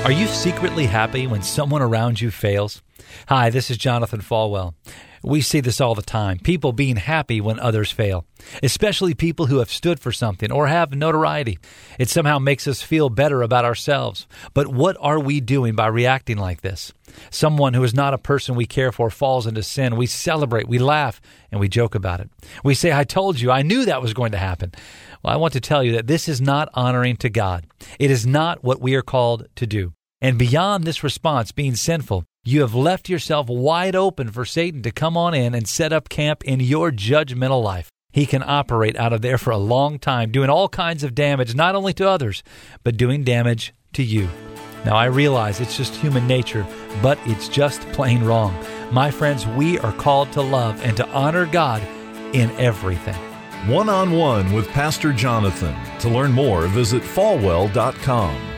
Are you secretly happy when someone around you fails? Hi, this is Jonathan Falwell. We see this all the time, people being happy when others fail, especially people who have stood for something or have notoriety. It somehow makes us feel better about ourselves. But what are we doing by reacting like this? Someone who is not a person we care for falls into sin. We celebrate, we laugh, and we joke about it. We say, I told you, I knew that was going to happen. Well, I want to tell you that this is not honoring to God. It is not what we are called to do. And beyond this response being sinful, you have left yourself wide open for Satan to come on in and set up camp in your judgmental life. He can operate out of there for a long time, doing all kinds of damage, not only to others, but doing damage to you. Now, I realize it's just human nature, but it's just plain wrong. My friends, we are called to love and to honor God in everything. One-on-one with Pastor Jonathan. To learn more, visit falwell.com.